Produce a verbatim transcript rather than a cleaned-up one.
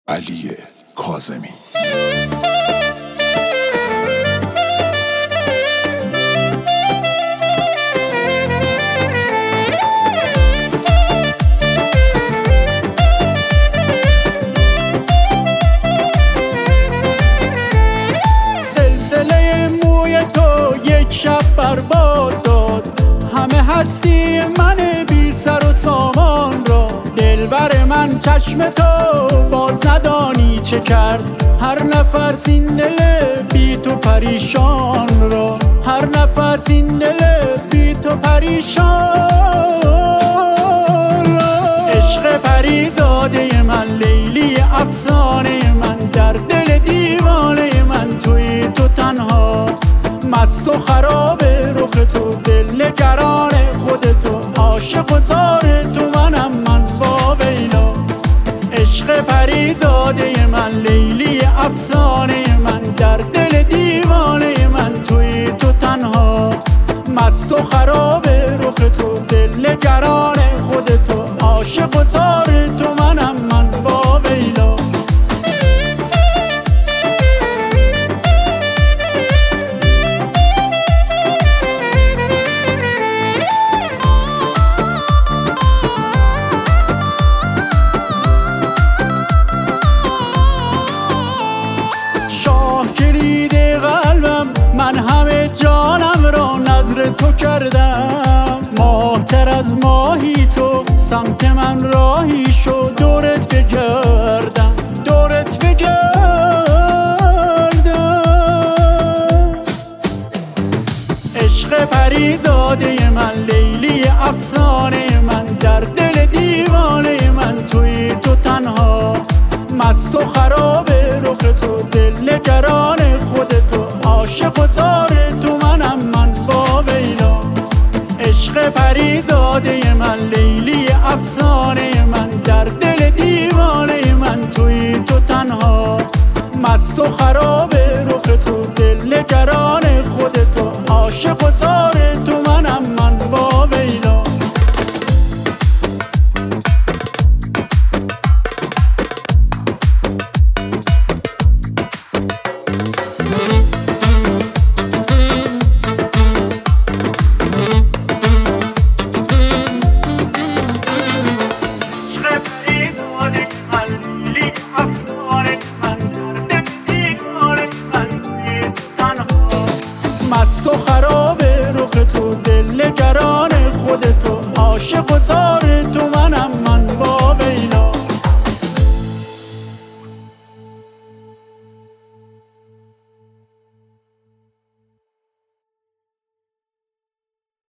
علی کاظمی. سلسله موی تو یک شب برباد داد همه هستی من بی سر و سامان را. دلبر من چشم تو باز ندانی چه کرد، هر نفس این دل بی تو پریشان را. هر نفس این دل بی تو پریشان را. عشق پریزاده من، لیلی افسانه من، در دل دیوانه من توی تو تنها. مست و خراب رخ تو، دل نگران خود تو، عاشق و زار تو منم من با بینا. عشق پریزاده من، لیلی افسانه من، در دل دیوانه من توی تو تنها. مست و خراب رخ تو، دل نگران خود تو، عاشق و زار تو منم من با بینا. من همه جانم را نظر تو کردم، ماهتر از ماهی تو سمت من راهی شو. دورت بگردم دورت بگردم. عشق پریزاده من، لیلی افسانه من، در دل دیوانه من توی تو تنها. مست و خراب رخ تو، دل نگران خود تو، عاشق و زار تو منم من با بینا. عشق پریزاده من، لیلی افسانه من، در دل دیوانه من توی تو تنها. مست و خراب رخ تو، دل نگران خود تو، عاشق و زار